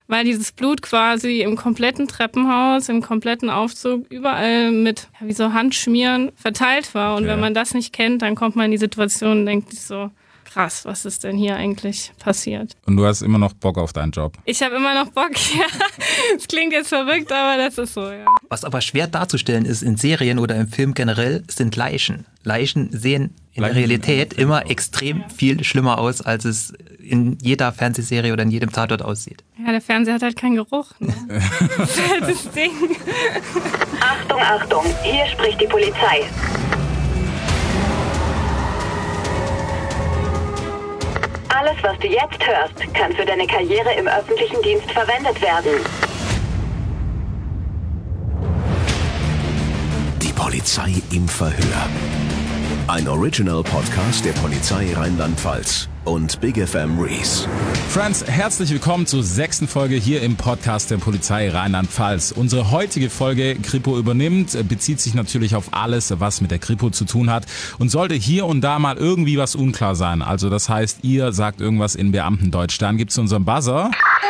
weil dieses Blut quasi im kompletten Treppenhaus, im kompletten Aufzug, überall mit wie so Handschmieren verteilt war. Und wenn man das nicht kennt, dann kommt man in die Situation und denkt sich so, krass, was ist denn hier eigentlich passiert? Und du hast immer noch Bock auf deinen Job? Ich habe immer noch Bock, ja. Das klingt jetzt verrückt, aber das ist so, ja. Was aber schwer darzustellen ist in Serien oder im Film generell, sind Leichen. Leichen sehen in der Realität immer extrem viel schlimmer aus, als es in jeder Fernsehserie oder in jedem Tatort aussieht. Ja, der Fernseher hat halt keinen Geruch. Ne? Das ist halt das Ding. Achtung, Achtung, hier spricht die Polizei. Alles, was du jetzt hörst, kann für deine Karriere im öffentlichen Dienst verwendet werden. Die Polizei im Verhör. Ein Original-Podcast der Polizei Rheinland-Pfalz und Big FM Rees. Friends, herzlich willkommen zur 6. Folge hier im Podcast der Polizei Rheinland-Pfalz. Unsere heutige Folge Kripo übernimmt bezieht sich natürlich auf alles, was mit der Kripo zu tun hat und sollte hier und da mal irgendwie was unklar sein. Also das heißt, ihr sagt irgendwas in Beamtendeutsch. Dann gibt's unseren Buzzer.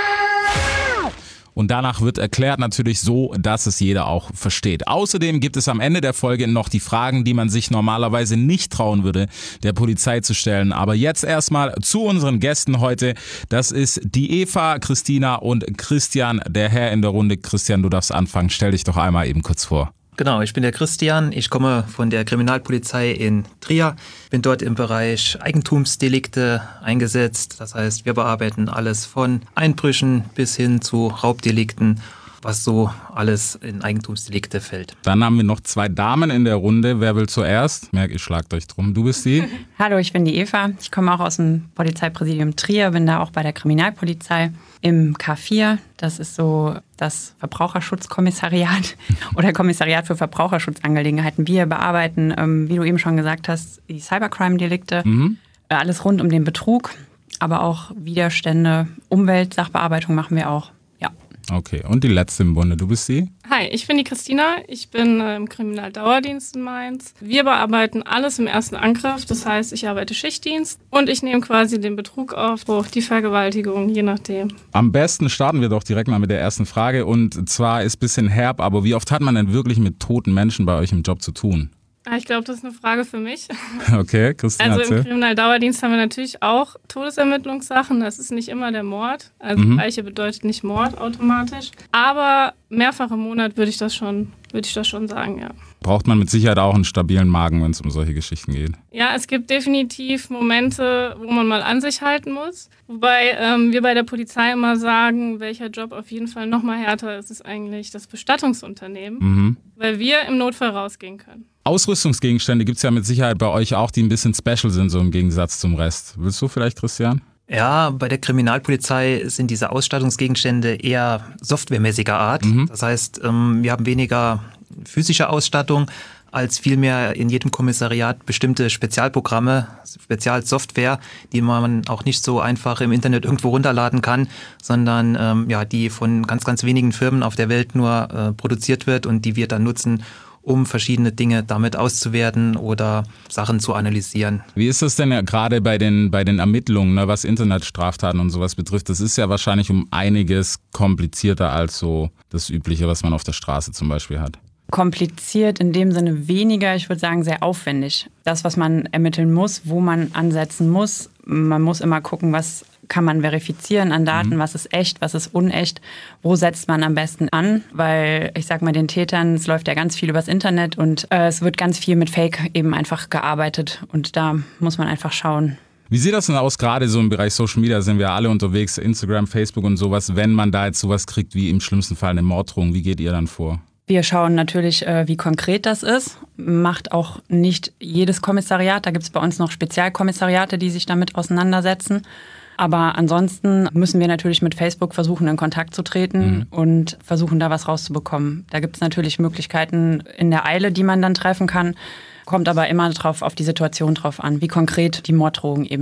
Und danach wird erklärt natürlich so, dass es jeder auch versteht. Außerdem gibt es am Ende der Folge noch die Fragen, die man sich normalerweise nicht trauen würde, der Polizei zu stellen. Aber jetzt erstmal zu unseren Gästen heute. Das ist die Eva, Christina und Christian, der Herr in der Runde. Christian, du darfst anfangen. Stell dich doch einmal eben kurz vor. Genau, ich bin der Christian, ich komme von der Kriminalpolizei in Trier, bin dort im Bereich Eigentumsdelikte eingesetzt. Das heißt, wir bearbeiten alles von Einbrüchen bis hin zu Raubdelikten, was so alles in Eigentumsdelikte fällt. Dann haben wir noch 2 Damen in der Runde. Wer will zuerst? Merk, ihr schlagt euch drum. Du bist die? Hallo, ich bin die Eva. Ich komme auch aus dem Polizeipräsidium Trier, bin da auch bei der Kriminalpolizei im K4. Das ist so das Verbraucherschutzkommissariat oder Kommissariat für Verbraucherschutzangelegenheiten. Wir bearbeiten, wie du eben schon gesagt hast, die Cybercrime-Delikte. Alles rund um den Betrug, aber auch Widerstände, Umweltsachbearbeitung machen wir auch. Okay, und die letzte im Bunde, du bist sie? Hi, ich bin die Christina, ich bin im Kriminaldauerdienst in Mainz. Wir bearbeiten alles im ersten Angriff, das heißt, ich arbeite Schichtdienst und ich nehme quasi den Betrug auf, die Vergewaltigung, je nachdem. Am besten starten wir doch direkt mal mit der ersten Frage und zwar ist ein bisschen herb, aber wie oft hat man denn wirklich mit toten Menschen bei euch im Job zu tun? Ich glaube, das ist eine Frage für mich. Okay, Christina. Also im Kriminaldauerdienst haben wir natürlich auch Todesermittlungssachen. Das ist nicht immer der Mord. Also Leiche bedeutet nicht Mord automatisch. Aber mehrfach im Monat würde ich das schon sagen, ja. Braucht man mit Sicherheit auch einen stabilen Magen, wenn es um solche Geschichten geht? Ja, es gibt definitiv Momente, wo man mal an sich halten muss. Wobei wir bei der Polizei immer sagen, welcher Job auf jeden Fall noch mal härter ist, ist eigentlich das Bestattungsunternehmen, weil wir im Notfall rausgehen können. Ausrüstungsgegenstände gibt es ja mit Sicherheit bei euch auch, die ein bisschen special sind, so im Gegensatz zum Rest. Willst du vielleicht, Christian? Ja, bei der Kriminalpolizei sind diese Ausstattungsgegenstände eher softwaremäßiger Art. Das heißt, wir haben weniger physische Ausstattung als vielmehr in jedem Kommissariat bestimmte Spezialprogramme, Spezialsoftware, die man auch nicht so einfach im Internet irgendwo runterladen kann, sondern die von ganz, ganz wenigen Firmen auf der Welt nur produziert wird und die wir dann nutzen, um verschiedene Dinge damit auszuwerten oder Sachen zu analysieren. Wie ist das denn gerade bei den Ermittlungen, ne, was Internetstraftaten und sowas betrifft? Das ist ja wahrscheinlich um einiges komplizierter als so das Übliche, was man auf der Straße zum Beispiel hat. Kompliziert in dem Sinne weniger, ich würde sagen sehr aufwendig. Das, was man ermitteln muss, wo man ansetzen muss. Man muss immer gucken, was kann man verifizieren an Daten, was ist echt, was ist unecht, wo setzt man am besten an, weil ich sag mal den Tätern, es läuft ja ganz viel übers Internet und es wird ganz viel mit Fake eben einfach gearbeitet und da muss man einfach schauen. Wie sieht das denn aus, gerade so im Bereich Social Media sind wir alle unterwegs, Instagram, Facebook und sowas, wenn man da jetzt sowas kriegt wie im schlimmsten Fall eine Morddrohung, wie geht ihr dann vor? Wir schauen natürlich, wie konkret das ist. Macht auch nicht jedes Kommissariat. Da gibt es bei uns noch Spezialkommissariate, die sich damit auseinandersetzen. Aber ansonsten müssen wir natürlich mit Facebook versuchen, in Kontakt zu treten und versuchen, da was rauszubekommen. Da gibt es natürlich Möglichkeiten in der Eile, die man dann treffen kann. Kommt aber immer auf die Situation drauf an, wie konkret die Morddrohung eben ist.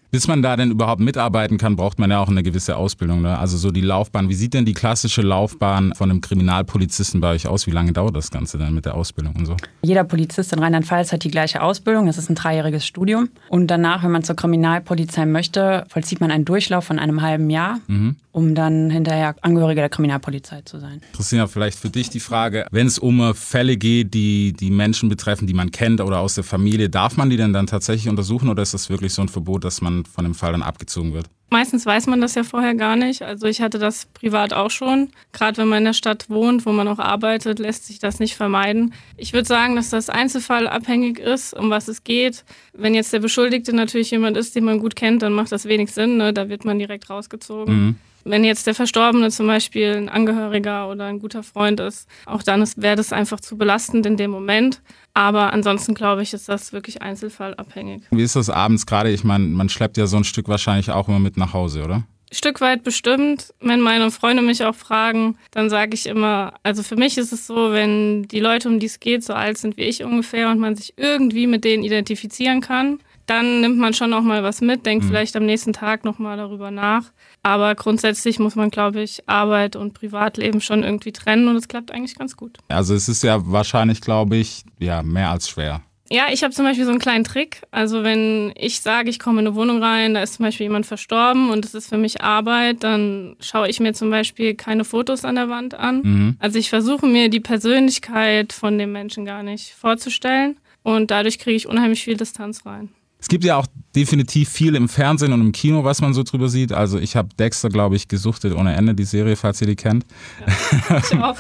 Bis man da denn überhaupt mitarbeiten kann, braucht man ja auch eine gewisse Ausbildung. Ne? Also so die Laufbahn. Wie sieht denn die klassische Laufbahn von einem Kriminalpolizisten bei euch aus? Wie lange dauert das Ganze dann mit der Ausbildung und so? Jeder Polizist in Rheinland-Pfalz hat die gleiche Ausbildung. Das ist ein 3-jähriges Studium. Und danach, wenn man zur Kriminalpolizei möchte, vollzieht man einen Durchlauf von einem halben Jahr, um dann hinterher Angehöriger der Kriminalpolizei zu sein. Christina, vielleicht für dich die Frage, wenn es um Fälle geht, die Menschen betreffen, die man kennt oder aus der Familie, darf man die denn dann tatsächlich untersuchen oder ist das wirklich so ein Verbot, dass man von dem Fall dann abgezogen wird? Meistens weiß man das ja vorher gar nicht. Also ich hatte das privat auch schon. Gerade wenn man in der Stadt wohnt, wo man auch arbeitet, lässt sich das nicht vermeiden. Ich würde sagen, dass das einzelfallabhängig ist, um was es geht. Wenn jetzt der Beschuldigte natürlich jemand ist, den man gut kennt, dann macht das wenig Sinn. Ne? Da wird man direkt rausgezogen. Wenn jetzt der Verstorbene zum Beispiel ein Angehöriger oder ein guter Freund ist, auch dann wäre das einfach zu belastend in dem Moment. Aber ansonsten glaube ich, ist das wirklich einzelfallabhängig. Wie ist das abends gerade? Ich meine, man schleppt ja so ein Stück wahrscheinlich auch immer mit nach Hause, oder? Stück weit bestimmt. Wenn meine Freunde mich auch fragen, dann sage ich immer, also für mich ist es so, wenn die Leute, um die es geht, so alt sind wie ich ungefähr und man sich irgendwie mit denen identifizieren kann, dann nimmt man schon noch mal was mit, denkt vielleicht am nächsten Tag noch mal darüber nach. Aber grundsätzlich muss man, glaube ich, Arbeit und Privatleben schon irgendwie trennen und es klappt eigentlich ganz gut. Also es ist ja wahrscheinlich, glaube ich, ja mehr als schwer. Ja, ich habe zum Beispiel so einen kleinen Trick. Also wenn ich sage, ich komme in eine Wohnung rein, da ist zum Beispiel jemand verstorben und es ist für mich Arbeit, dann schaue ich mir zum Beispiel keine Fotos an der Wand an. Also ich versuche mir die Persönlichkeit von dem Menschen gar nicht vorzustellen und dadurch kriege ich unheimlich viel Distanz rein. Es gibt ja auch definitiv viel im Fernsehen und im Kino, was man so drüber sieht. Also ich habe Dexter, glaube ich, gesuchtet ohne Ende, die Serie, falls ihr die kennt. Ja, ich auch.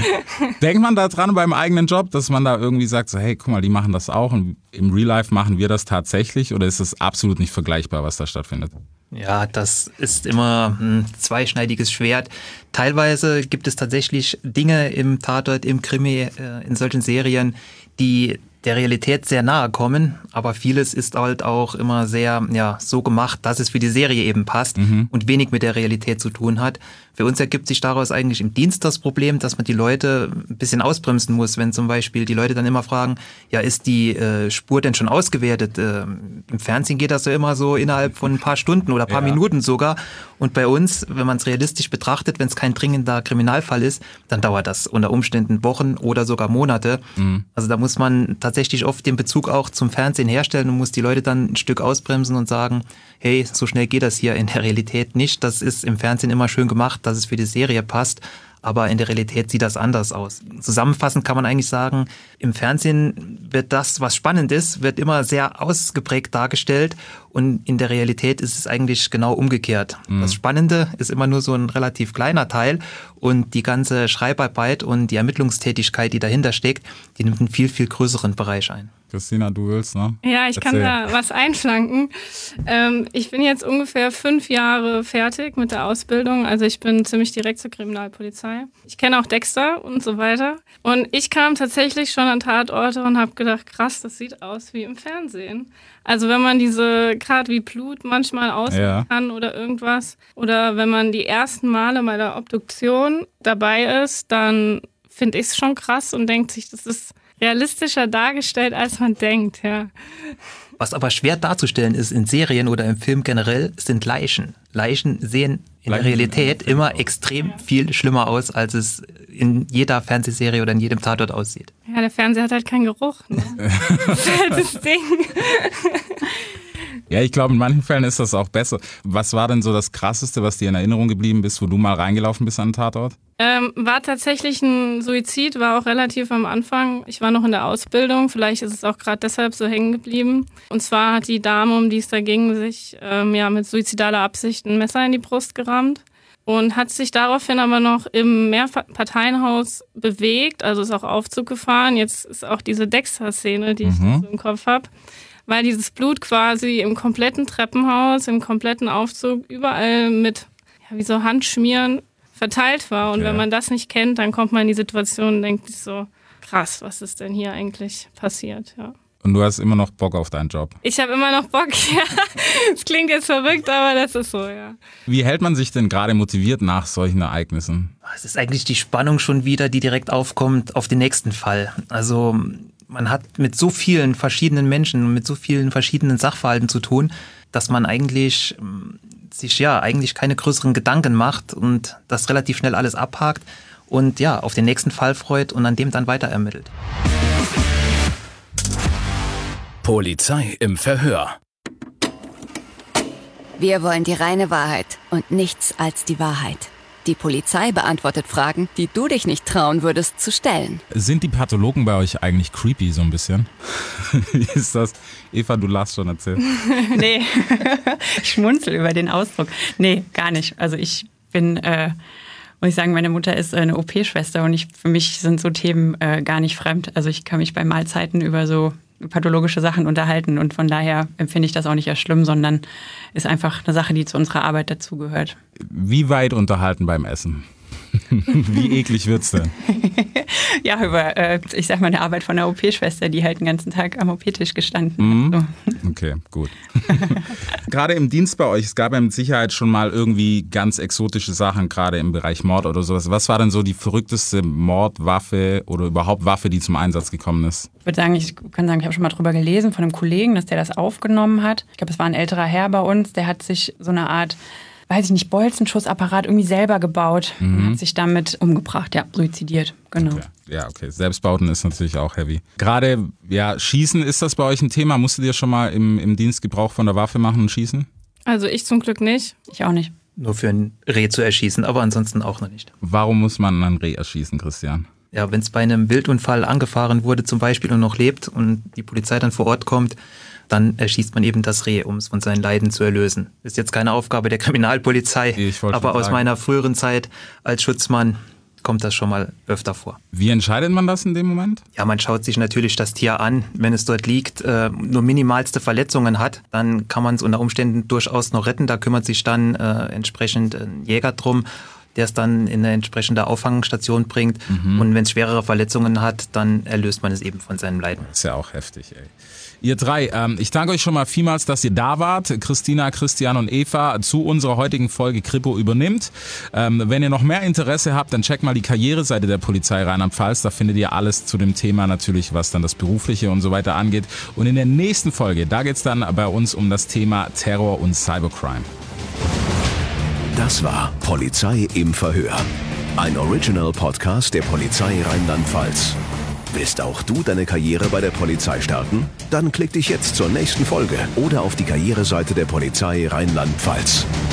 Denkt man da dran beim eigenen Job, dass man da irgendwie sagt, so, hey, guck mal, die machen das auch und im Real Life machen wir das tatsächlich oder ist es absolut nicht vergleichbar, was da stattfindet? Ja, das ist immer ein zweischneidiges Schwert. Teilweise gibt es tatsächlich Dinge im Tatort, im Krimi, in solchen Serien, die der Realität sehr nahe kommen, aber vieles ist halt auch immer sehr so gemacht, dass es für die Serie eben passt und wenig mit der Realität zu tun hat. Für uns ergibt sich daraus eigentlich im Dienst das Problem, dass man die Leute ein bisschen ausbremsen muss, wenn zum Beispiel die Leute dann immer fragen, ja, ist die Spur denn schon ausgewertet? Im Fernsehen geht das ja immer so innerhalb von ein paar Stunden oder ein paar Minuten sogar. Und bei uns, wenn man es realistisch betrachtet, wenn es kein dringender Kriminalfall ist, dann dauert das unter Umständen Wochen oder sogar Monate. Also da muss man tatsächlich oft den Bezug auch zum Fernsehen herstellen und muss die Leute dann ein Stück ausbremsen und sagen, hey, so schnell geht das hier in der Realität nicht. Das ist im Fernsehen immer schön gemacht, dass es für die Serie passt, aber in der Realität sieht das anders aus. Zusammenfassend kann man eigentlich sagen, im Fernsehen wird das, was spannend ist, wird immer sehr ausgeprägt dargestellt und in der Realität ist es eigentlich genau umgekehrt. Das Spannende ist immer nur so ein relativ kleiner Teil und die ganze Schreibarbeit und die Ermittlungstätigkeit, die dahinter steckt, die nimmt einen viel, viel größeren Bereich ein. Christina, du willst, ne? Ja, ich kann da was einflanken. Ich bin jetzt ungefähr 5 Jahre fertig mit der Ausbildung. Also ich bin ziemlich direkt zur Kriminalpolizei. Ich kenne auch Dexter und so weiter. Und ich kam tatsächlich schon an Tatorte und habe gedacht, krass, das sieht aus wie im Fernsehen. Also wenn man diese, gerade wie Blut manchmal aussehen kann oder irgendwas. Oder wenn man die ersten Male bei der Obduktion dabei ist, dann finde ich es schon krass und denkt sich, das ist realistischer dargestellt, als man denkt, ja. Was aber schwer darzustellen ist in Serien oder im Film generell, sind Leichen. Leichen sehen in der Realität immer extrem viel schlimmer aus, als es in jeder Fernsehserie oder in jedem Tatort aussieht. Ja, der Fernseher hat halt keinen Geruch. Ne? Das ist halt das Ding. Ja, ich glaube, in manchen Fällen ist das auch besser. Was war denn so das Krasseste, was dir in Erinnerung geblieben ist, wo du mal reingelaufen bist an den Tatort? War tatsächlich ein Suizid, war auch relativ am Anfang. Ich war noch in der Ausbildung, vielleicht ist es auch gerade deshalb so hängen geblieben. Und zwar hat die Dame, um die es da ging, sich mit suizidaler Absicht ein Messer in die Brust gerammt und hat sich daraufhin aber noch im Mehrparteienhaus bewegt, also ist auch Aufzug gefahren. Jetzt ist auch diese Dexter-Szene, die ich so im Kopf habe. Weil dieses Blut quasi im kompletten Treppenhaus, im kompletten Aufzug, überall mit wie so Handschmieren verteilt war. Und wenn man das nicht kennt, dann kommt man in die Situation und denkt sich so, krass, was ist denn hier eigentlich passiert? Ja. Und du hast immer noch Bock auf deinen Job? Ich habe immer noch Bock, ja. Es klingt jetzt verrückt, aber das ist so, ja. Wie hält man sich denn gerade motiviert nach solchen Ereignissen? Es ist eigentlich die Spannung schon wieder, die direkt aufkommt auf den nächsten Fall. Also man hat mit so vielen verschiedenen Menschen und mit so vielen verschiedenen Sachverhalten zu tun, dass man eigentlich sich eigentlich keine größeren Gedanken macht und das relativ schnell alles abhakt und auf den nächsten Fall freut und an dem dann weiter ermittelt. Polizei im Verhör. Wir wollen die reine Wahrheit und nichts als die Wahrheit. Die Polizei beantwortet Fragen, die du dich nicht trauen würdest zu stellen. Sind die Pathologen bei euch eigentlich creepy so ein bisschen? Wie ist das? Eva, du lachst schon, erzähl. Nee, ich schmunzel über den Ausdruck. Nee, gar nicht. Also ich bin, muss ich sagen, meine Mutter ist eine OP-Schwester und für mich sind so Themen gar nicht fremd. Also ich kann mich bei Mahlzeiten über so pathologische Sachen unterhalten und von daher empfinde ich das auch nicht als schlimm, sondern ist einfach eine Sache, die zu unserer Arbeit dazugehört. Wie weit unterhalten beim Essen? Wie eklig wird's denn? Ja, über, ich sag mal, eine Arbeit von einer OP-Schwester, die halt den ganzen Tag am OP-Tisch gestanden hat. So. Okay, gut. Gerade im Dienst bei euch, es gab ja mit Sicherheit schon mal irgendwie ganz exotische Sachen, gerade im Bereich Mord oder sowas. Was war denn so die verrückteste Mordwaffe oder überhaupt Waffe, die zum Einsatz gekommen ist? Ich kann sagen, ich habe schon mal drüber gelesen von einem Kollegen, dass der das aufgenommen hat. Ich glaube, es war ein älterer Herr bei uns, der hat sich so eine Art, weiß ich nicht, Bolzenschussapparat irgendwie selber gebaut und hat sich damit umgebracht, suizidiert, genau. Okay. Ja, okay. Selbstbauten ist natürlich auch heavy. Gerade, Schießen, ist das bei euch ein Thema? Musstet ihr schon mal im Dienst Gebrauch von der Waffe machen und schießen? Also ich zum Glück nicht. Ich auch nicht. Nur für ein Reh zu erschießen, aber ansonsten auch noch nicht. Warum muss man ein Reh erschießen, Christian? Ja, wenn es bei einem Wildunfall angefahren wurde zum Beispiel und noch lebt und die Polizei dann vor Ort kommt, dann erschießt man eben das Reh, um es von seinen Leiden zu erlösen. Ist jetzt keine Aufgabe der Kriminalpolizei, aber aus meiner früheren Zeit als Schutzmann kommt das schon mal öfter vor. Wie entscheidet man das in dem Moment? Ja, man schaut sich natürlich das Tier an. Wenn es dort liegt, nur minimalste Verletzungen hat, dann kann man es unter Umständen durchaus noch retten. Da kümmert sich dann entsprechend ein Jäger drum, der es dann in eine entsprechende Auffangstation bringt. Und wenn es schwerere Verletzungen hat, dann erlöst man es eben von seinem Leiden. Ist ja auch heftig, ey. Ihr drei, ich danke euch schon mal vielmals, dass ihr da wart. Christina, Christian und Eva zu unserer heutigen Folge Kripo übernimmt. Wenn ihr noch mehr Interesse habt, dann checkt mal die Karriereseite der Polizei Rheinland-Pfalz. Da findet ihr alles zu dem Thema natürlich, was dann das Berufliche und so weiter angeht. Und in der nächsten Folge, da geht's dann bei uns um das Thema Terror und Cybercrime. Das war Polizei im Verhör. Ein Original-Podcast der Polizei Rheinland-Pfalz. Willst auch du deine Karriere bei der Polizei starten? Dann klick dich jetzt zur nächsten Folge oder auf die Karriereseite der Polizei Rheinland-Pfalz.